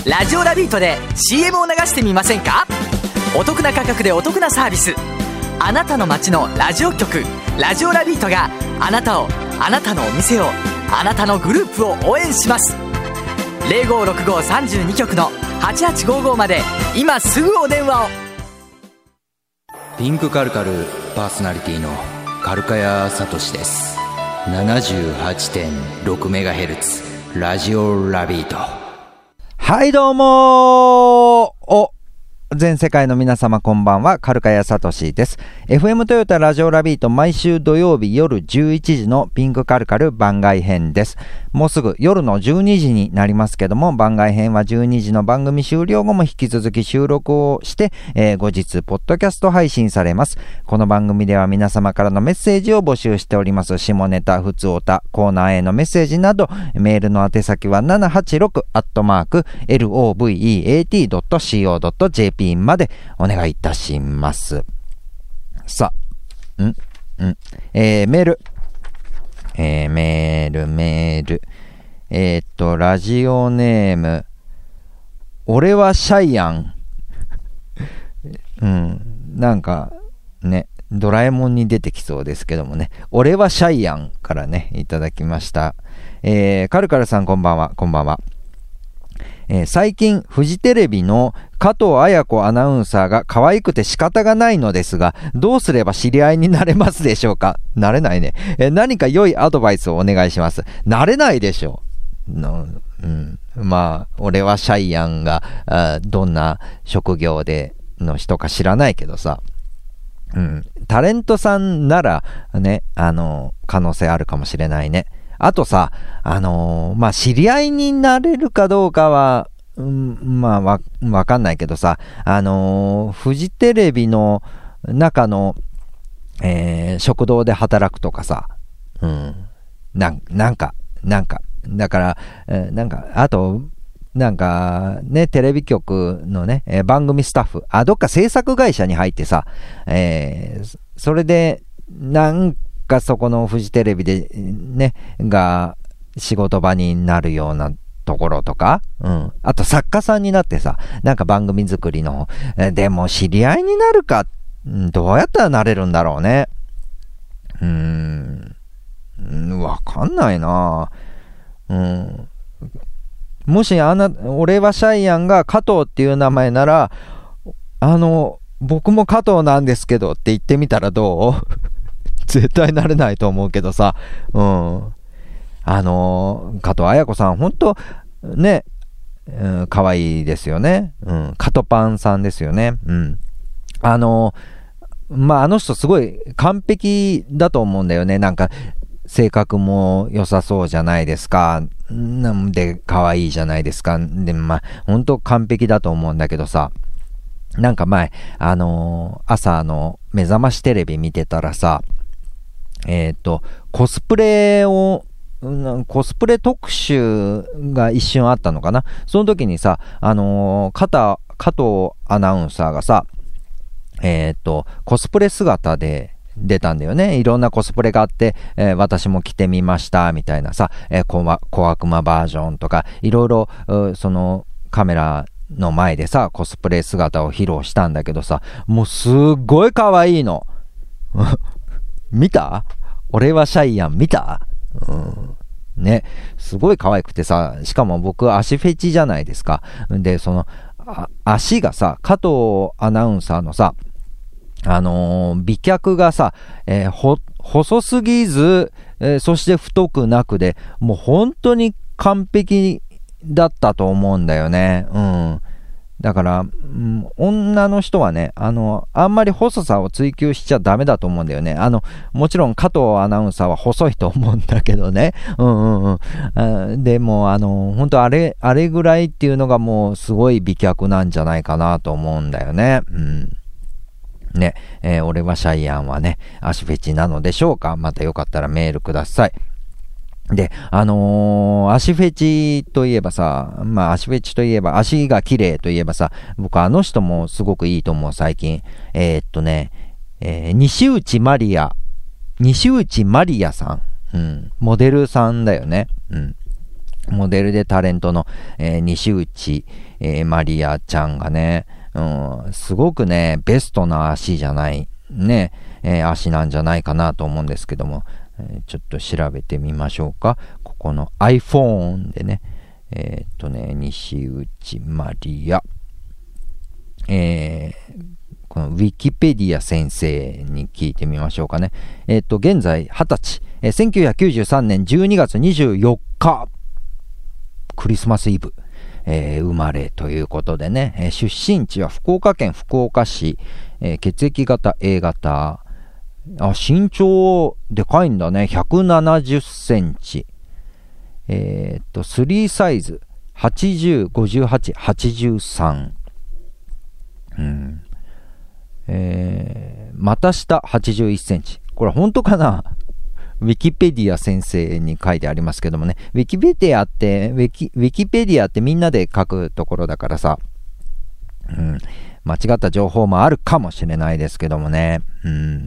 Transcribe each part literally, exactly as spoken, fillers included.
ラジオラビートで シーエム を流してみませんか？お得な価格でお得なサービス。あなたの街のラジオ局ラジオラビートがあなたを、あなたのお店を、あなたのグループを応援します。 ゼロごろくごさんじゅうに 局のはちはちごーごーまで今すぐお電話を。 ピンクカルカルパーソナリティのカルカヤサトシです。 ななじゅうはちてんろくメガヘルツ ラジオラビート。 はいどうもー。お全世界の皆様こんばんは、カルカヤサトシです。 エフエム トヨタラジオラビート、毎週土曜日夜じゅういちじのピンクカルカル番外編です。もうすぐ夜のじゅうにじになりますけども、番外編はじゅうにじの番組終了後も引き続き収録をして、えー、後日ポッドキャスト配信されます。この番組では皆様からのメッセージを募集しております。下ネタ、ふつおた、コーナーへのメッセージなど、メールの宛先はななはちろくアットマーク エルオーブイイーエーティードットシーオードットジェーピー までお願いいたします。さあ、んんえー、メール。えー、メール、メール。えー、っと、ラジオネーム。俺はシャイアン。うん。なんか、ね、ドラえもんに出てきそうですけどもね。俺はシャイアンからね、いただきました。えー、カルカルさんこんばんは、こんばんは。えー、最近フジテレビの加藤綾子アナウンサーが可愛くて仕方がないのですが、どうすれば知り合いになれますでしょうか？なれないね。えー、何か良いアドバイスをお願いします。なれないでしょう。のうん、まあ俺はシャイアンがあどんな職業での人か知らないけどさ、うん、タレントさんならね、あの可能性あるかもしれないね。あとさ、あのー、まあ、知り合いになれるかどうかは、うん、まあ、わ、わかんないけどさ、あのー、フジテレビの中の、えー、食堂で働くとかさ、うん、なん、なんか、なんか、だから、えー、なんか、あと、なんか、ね、テレビ局のね、えー、番組スタッフ、あ、どっか制作会社に入ってさ、えー、それで、なんか、がそこのフジテレビでねが仕事場になるようなところとか、うん、あと作家さんになってさ、なんか番組作りの、えでも知り合いになるか、どうやったらなれるんだろうね。うーん、わかんないな。うん、もしあな俺はシャイアンが加藤っていう名前なら、あの僕も加藤なんですけどって言ってみたらどう？絶対なれないと思うけどさ、うん、あのー、加藤綾子さんほんとね、うん、可愛いですよね、うん、カトパンさんですよね、うん、あのー、まああの人すごい完璧だと思うんだよね。なんか性格も良さそうじゃないですか。なんで可愛いじゃないですか。でまあほんと完璧だと思うんだけどさ、なんか前あのー、朝の目覚ましテレビ見てたらさ、えっと、コスプレを、コスプレ特集が一瞬あったのかな。その時にさ、あのー、加藤、加藤アナウンサーがさ、えっと、コスプレ姿で出たんだよね。いろんなコスプレがあって、えー、私も着てみました、みたいなさ、えー、小, 小悪魔バージョンとか、いろいろ、そのカメラの前でさ、コスプレ姿を披露したんだけどさ、もうすっごい可愛いの。見た？俺はシャイアン見た？うん。ね。すごい可愛くてさ、しかも僕足フェチじゃないですか。で、その、足がさ、加藤アナウンサーのさ、あのー、美脚がさ、えー、ほ、細すぎず、えー、そして太くなくで、もう本当に完璧だったと思うんだよね。うん。だから、うん、女の人はね、あの、あんまり細さを追求しちゃダメだと思うんだよね。あの、もちろん加藤アナウンサーは細いと思うんだけどね。うんうんうん。あでも、あの、本当あれ、あれぐらいっていうのがもうすごい美脚なんじゃないかなと思うんだよね。うん。ね、えー、俺はシャイアンはね、足フェチなのでしょうか？またよかったらメールください。で、あのー、足フェチといえばさ、まあ足フェチといえば、足が綺麗といえばさ、僕あの人もすごくいいと思う、最近。えー、っとね、えー、西内まりや、西内まりやさん、うん、モデルさんだよね。うん。 モデルでタレントの、えー、西内、えー、マリアちゃんがね、うん、すごくね、ベストな足じゃない、ね、えー、足なんじゃないかなと思うんですけども、えー、ちょっと調べてみましょうか。ここの iPhone でね、えー、っとね、西内マリア、えー、このウィキペディア先生に聞いてみましょうかね。えー、っと、現在はたち、えー、せんきゅうひゃくきゅうじゅうさんねんじゅうにがつにじゅうよっか、クリスマスイブ、えー、生まれということでね、えー、出身地は福岡県福岡市、えー、血液型 A 型、あ、身長でかいんだね、ひゃくななじゅっセンチ、えー、っとスリーサイズはちじゅう、ごじゅうはち、はちじゅうさん、うん、えー、股下はちじゅういっセンチ、これ本当かな。ウィキペディア先生に書いてありますけどもね、ウィキペディアってウィキ、ウィキペディアってみんなで書くところだからさ、うん、間違った情報もあるかもしれないですけどもね、うん、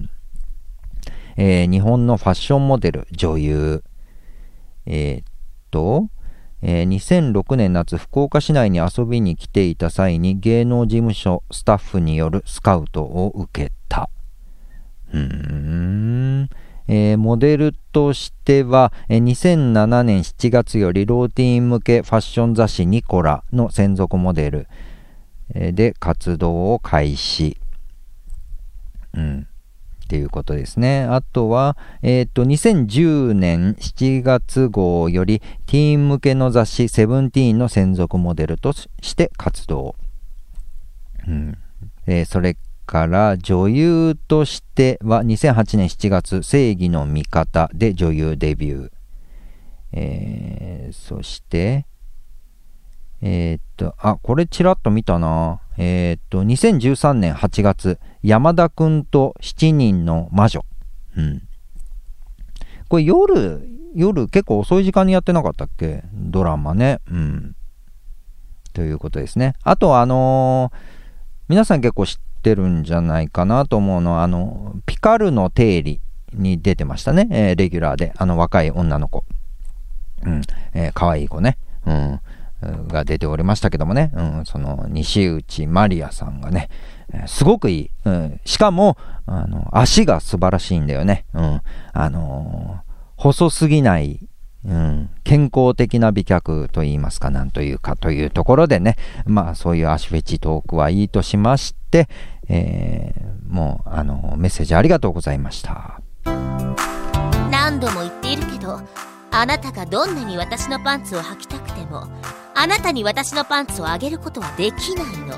えー、日本のファッションモデル、女優、えー、っと、えー、にせんろくねん夏、福岡市内に遊びに来ていた際に芸能事務所スタッフによるスカウトを受けた。うーん、えー、モデルとしては、えー、にせんななねんしちがつよりローティーン向けファッション雑誌ニコラの専属モデル、えー、で活動を開始、うん、っていうことですね。あとは、えー、とにせんじゅうねんしちがつ号よりティーン向けの雑誌セブンティーンの専属モデルとして活動、うんえー、それから女優としてはにせんはちねんしちがつ正義の味方で女優デビュー、えー、そしてえー、っとあこれちらっと見たなえー、っとにせんじゅうさんねんはちがつ山田くんとしちにんの魔女、うん、これ夜夜結構遅い時間にやってなかったっけ、ドラマね、うん、ということですね。あとあのー、皆さん結構知っててるんじゃないかなと思うのは、あのピカルの定理に出てましたね、えー、レギュラーで、あの若い女の子、うん、えー、可愛い子ね、うん、が出ておりましたけどもね、うん、その西内マリアさんがね、えー、すごくいい、うん、しかもあの足が素晴らしいんだよね、うん、あのー、細すぎない、うん、健康的な美脚といいますか、なんというかというところでね、まあそういう足フェチトークはいいとしまして、えー、もうあのメッセージありがとうございました。 何度も言っているけど、あなたがどんなに私のパンツを履きたくても、あなたに私のパンツをあげることはできないの。ケミーさん、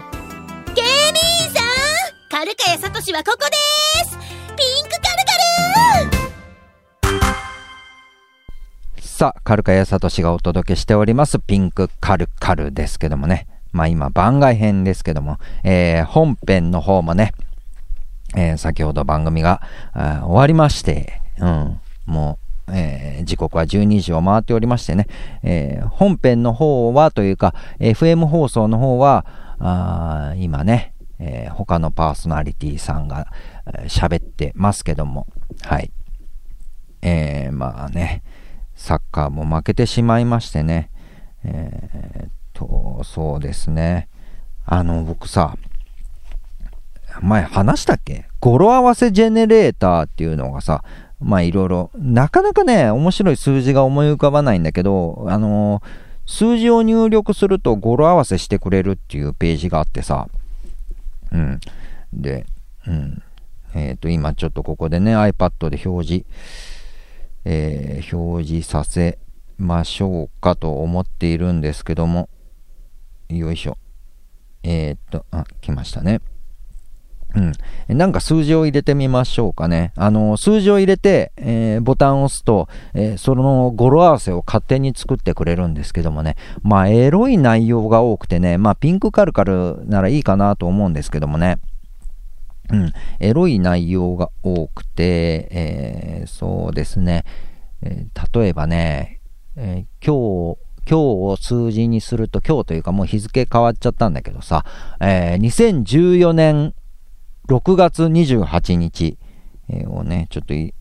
カルカヤサトシはここです。ピンクカルカル。 さあ、カルカヤサトシがお届けしておりますピンクカルカルですけどもね、まあ今番外編ですけども、えー、本編の方もね、えー、先ほど番組が終わりまして、うん、もう、えー、時刻はじゅうにじを回っておりましてね、えー、本編の方はというか エフエム 放送の方はあ今ね、えー、他のパーソナリティさんが喋、えー、ってますけども、はい、えー、まあね、サッカーも負けてしまいましてね、えー、っとそうですね、あの僕さ、前話したっけ、語呂合わせジェネレーターっていうのがさ、まあいろいろなかなかね面白い数字が思い浮かばないんだけど、あのー、数字を入力すると語呂合わせしてくれるっていうページがあってさ、うんで、うんえっと今ちょっとここでね iPad で表示えー、表示させましょうかと思っているんですけども、よいしょ、えー、っとあ来ましたね。うん、なんか数字を入れてみましょうかね。あの数字を入れて、えー、ボタンを押すと、えー、その語呂合わせを勝手に作ってくれるんですけどもね、まあエロい内容が多くてね、まあピンクカルカルならいいかなと思うんですけどもね、うん、エロい内容が多くて、えー、そうですね、えー、例えばね、えー、今日今日を数字にすると、今日というかもう日付変わっちゃったんだけどさ、えー、にせんじゅうよねんろくがつにじゅうはちにちをねちょっと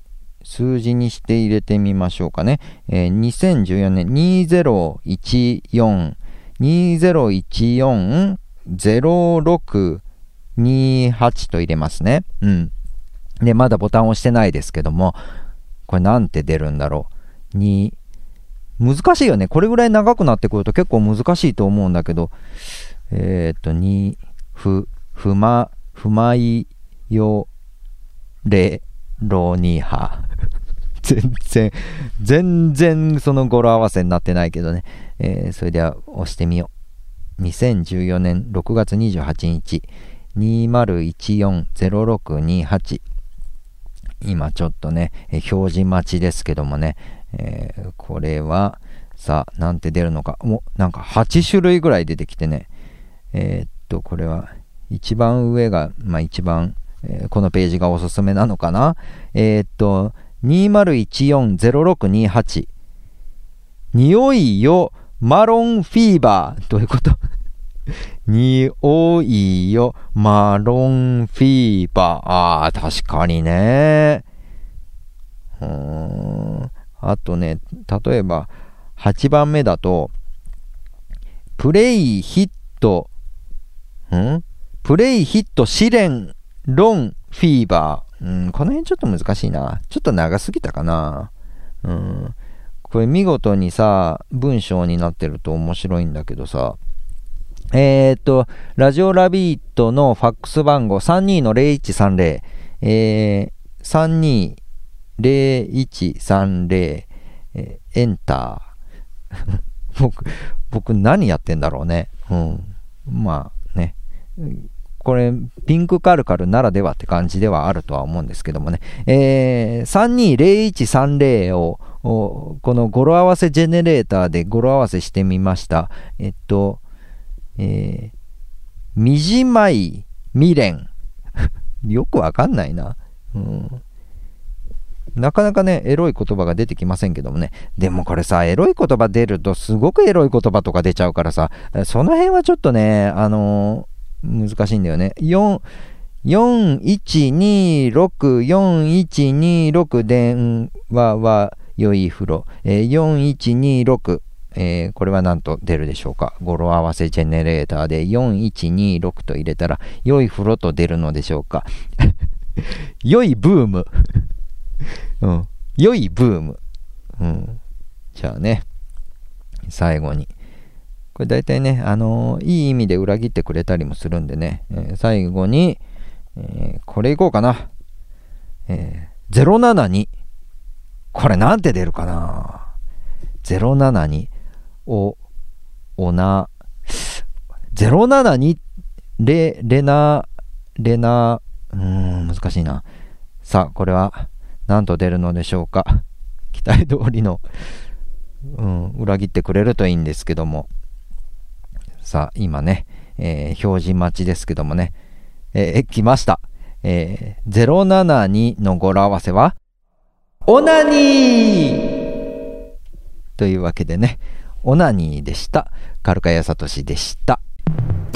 数字にして入れてみましょうかね。えー、にせんじゅうよねんにせんじゅうよん にせんじゅうよん ゼロろくにはちと入れますね。うん。で、まだボタンを押してないですけども、これなんて出るんだろう。に、難しいよね。これぐらい長くなってくると結構難しいと思うんだけど、えっと、に、ふ、ふま、ふまいよ、れ、ろには。全然、全然その語呂合わせになってないけどね。えー、それでは押してみよう。にせんじゅうよねんろくがつにじゅうはちにち、にせんじゅうよん ゼロろくにはち。今ちょっとね、えー、表示待ちですけどもね、えー、これは、さあ、なんて出るのか。もう、なんかはちしゅるいぐらい出てきてね。えー、っと、これは、一番上が、まあ一番、えー、このページがおすすめなのかな。えー、っと、にせんじゅうよん ゼロろくにはち。匂いよ、マロンフィーバー。どういうこと匂いよ、マロンフィーバー。ああ、確かにね。うーん。あとね、例えば、はちばんめだと、プレイヒット、んプレイヒット試練論フィーバー。うん、この辺ちょっと難しいな。ちょっと長すぎたかな。うん。これ見事にさ、文章になってると面白いんだけどさ、えーっと、ラジオラビートのファックス番号 さんにーのゼロいちさんゼロ、えー、さんにーゼロいちさんゼロ、えー、エンター。僕、僕何やってんだろうね。うん。まあね。これ、ピンクカルカルならではって感じではあるとは思うんですけどもね。えー、さんにーゼロいちさんゼロを、この語呂合わせジェネレーターで語呂合わせしてみました。えっと、えー、みじまい未練。よくわかんないな。うん。なかなかね、エロい言葉が出てきませんけどもね。でもこれさ、エロい言葉出るとすごくエロい言葉とか出ちゃうからさ、その辺はちょっとね、あのー、難しいんだよね。よんいちにろく、よんいちにろく電話は良い風呂。えー、よんいちにろく、えー、これは何と出るでしょうか。語呂合わせジェネレーターでよんいちにろくと入れたら良い風呂と出るのでしょうか。良いブーム。うん。良いブーム。うん。じゃあね、最後に。これ大体ね、あのー、いい意味で裏切ってくれたりもするんでね、えー、最後に、えー、これいこうかな。えー、ゼロななに。これなんて出るかな。ゼロななに。お、おな。ゼロななに。レ、レナ、レナ、うーん、難しいな。さあ、これは、何と出るのでしょうか。期待通りの、うん、裏切ってくれるといいんですけども。さあ、今ね、えー、表示待ちですけどもね。えー、来ました。えー、ゼロななにの語呂合わせは、オナニーというわけでね、オナニーでした。カルカヤサトシでした。